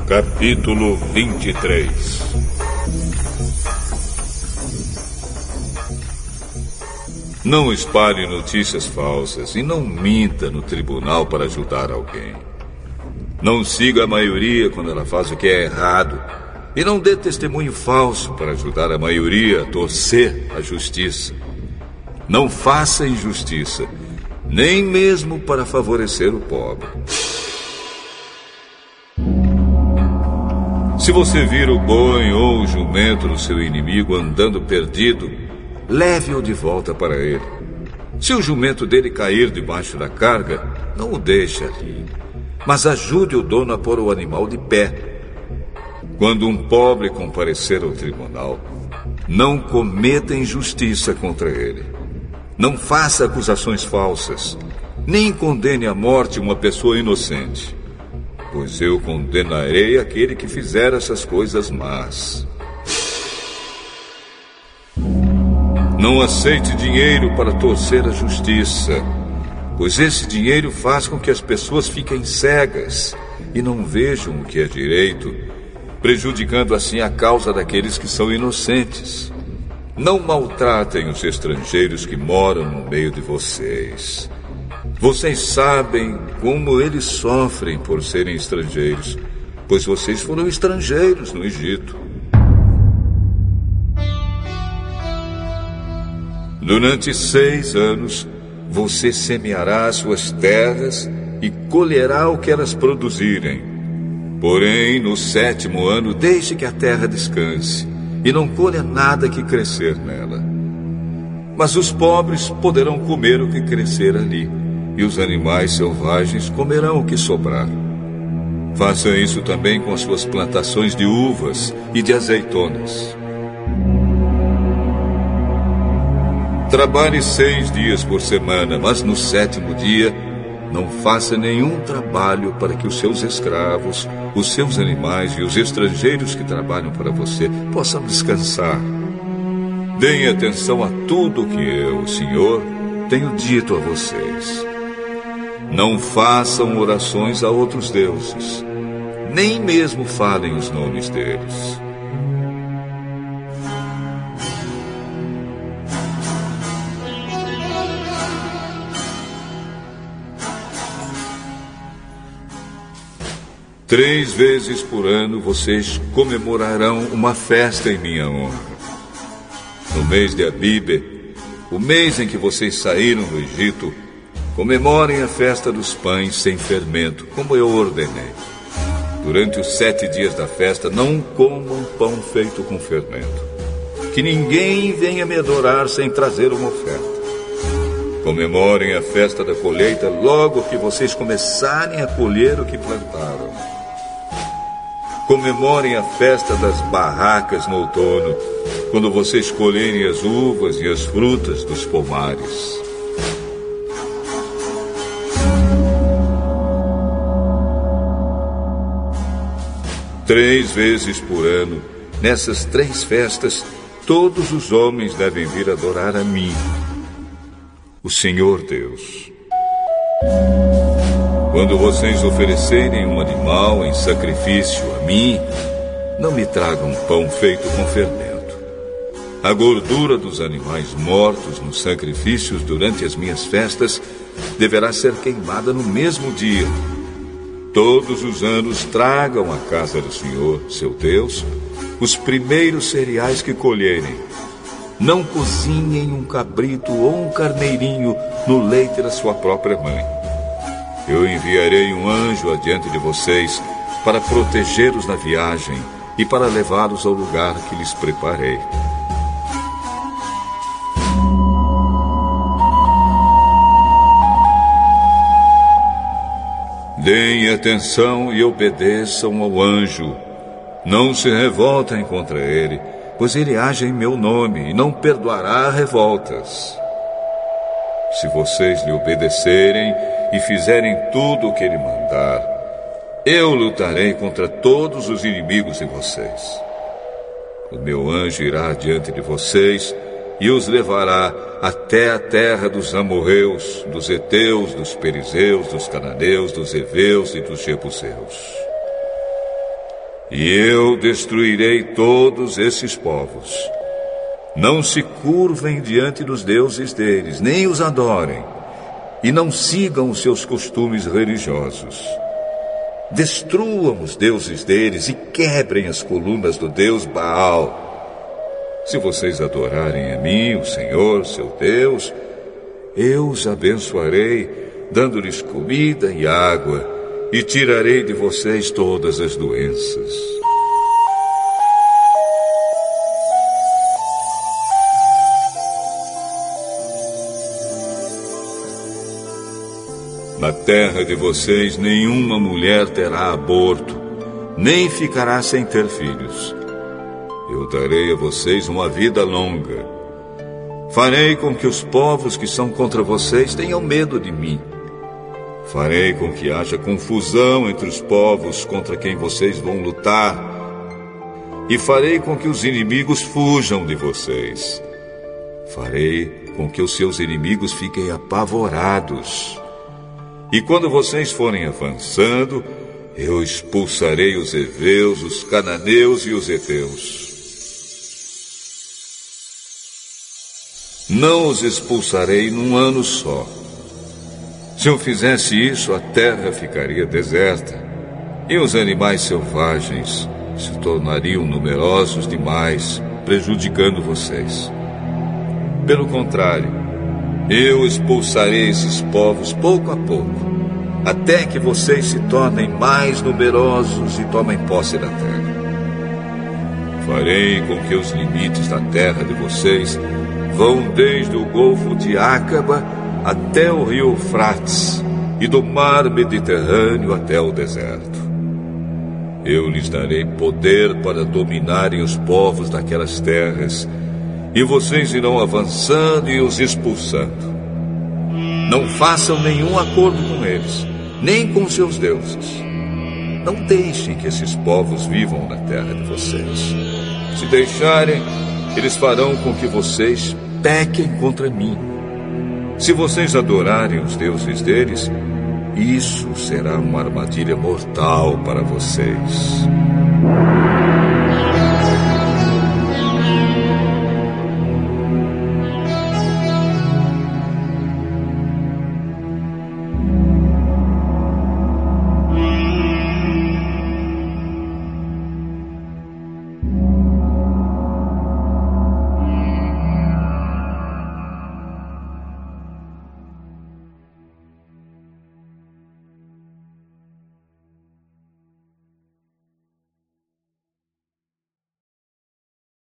Capítulo 23. Não espalhe notícias falsas e não minta no tribunal para ajudar alguém. Não siga a maioria quando ela faz o que é errado. E não dê testemunho falso para ajudar a maioria a torcer a justiça. Não faça injustiça, nem mesmo para favorecer o pobre. Se você vir o boi ou o jumento do seu inimigo andando perdido, leve-o de volta para ele. Se o jumento dele cair debaixo da carga, não o deixe ali, mas ajude o dono a pôr o animal de pé. Quando um pobre comparecer ao tribunal, não cometa injustiça contra ele. Não faça acusações falsas, nem condene à morte uma pessoa inocente, pois eu condenarei aquele que fizer essas coisas más. Não aceite dinheiro para torcer a justiça, pois esse dinheiro faz com que as pessoas fiquem cegas e não vejam o que é direito, prejudicando assim a causa daqueles que são inocentes. Não maltratem os estrangeiros que moram no meio de vocês. Vocês sabem como eles sofrem por serem estrangeiros, pois vocês foram estrangeiros no Egito. Durante 6 anos, você semeará suas terras e colherá o que elas produzirem. Porém, no 7º ano, deixe que a terra descanse e não colha nada que crescer nela. Mas os pobres poderão comer o que crescer ali, e os animais selvagens comerão o que sobrar. Faça isso também com as suas plantações de uvas e de azeitonas. Trabalhe 6 dias por semana, mas no 7º dia, não faça nenhum trabalho para que os seus escravos, os seus animais e os estrangeiros que trabalham para você possam descansar. Deem atenção a tudo o que eu, o Senhor, tenho dito a vocês. Não façam orações a outros deuses, nem mesmo falem os nomes deles. Três vezes por ano vocês comemorarão uma festa em minha honra. No mês de Abíbe, o mês em que vocês saíram do Egito, comemorem a festa dos pães sem fermento, como eu ordenei. Durante os 7 dias da festa, não comam pão feito com fermento. Que ninguém venha me adorar sem trazer uma oferta. Comemorem a festa da colheita logo que vocês começarem a colher o que plantaram. Comemorem a festa das barracas no outono, quando vocês colherem as uvas e as frutas dos pomares. Três vezes por ano, nessas 3 festas, todos os homens devem vir adorar a mim, o Senhor Deus. Quando vocês oferecerem um animal em sacrifício a mim, não me tragam pão feito com fermento. A gordura dos animais mortos nos sacrifícios durante as minhas festas deverá ser queimada no mesmo dia. Todos os anos tragam à casa do Senhor, seu Deus, os primeiros cereais que colherem. Não cozinhem um cabrito ou um carneirinho no leite da sua própria mãe. Eu enviarei um anjo adiante de vocês para protegê-los na viagem e para levá-los ao lugar que lhes preparei. Deem atenção e obedeçam ao anjo. Não se revoltem contra ele, pois ele age em meu nome e não perdoará revoltas. Se vocês lhe obedecerem e fizerem tudo o que ele mandar, eu lutarei contra todos os inimigos de vocês. O meu anjo irá adiante de vocês e os levará até a terra dos amorreus, dos heteus, dos perizeus, dos cananeus, dos heveus e dos jebuseus. E eu destruirei todos esses povos. Não se curvem diante dos deuses deles, nem os adorem, e não sigam os seus costumes religiosos. Destruam os deuses deles e quebrem as colunas do deus Baal. Se vocês adorarem a mim, o Senhor, seu Deus, eu os abençoarei, dando-lhes comida e água, e tirarei de vocês todas as doenças. Na terra de vocês, nenhuma mulher terá aborto, nem ficará sem ter filhos. Eu darei a vocês uma vida longa. Farei com que os povos que são contra vocês tenham medo de mim. Farei com que haja confusão entre os povos contra quem vocês vão lutar. E farei com que os inimigos fujam de vocês. Farei com que os seus inimigos fiquem apavorados. E quando vocês forem avançando, eu expulsarei os heveus, os cananeus e os heteus. Não os expulsarei num ano só. Se eu fizesse isso, a terra ficaria deserta, e os animais selvagens se tornariam numerosos demais, prejudicando vocês. Pelo contrário, eu expulsarei esses povos pouco a pouco, até que vocês se tornem mais numerosos e tomem posse da terra. Farei com que os limites da terra de vocês vão desde o Golfo de Ácaba até o rio Eufrates, e do mar Mediterrâneo até o deserto. Eu lhes darei poder para dominarem os povos daquelas terras, e vocês irão avançando e os expulsando. Não façam nenhum acordo com eles, nem com seus deuses. Não deixem que esses povos vivam na terra de vocês. Se deixarem, eles farão com que vocês pequem contra mim. Se vocês adorarem os deuses deles, isso será uma armadilha mortal para vocês.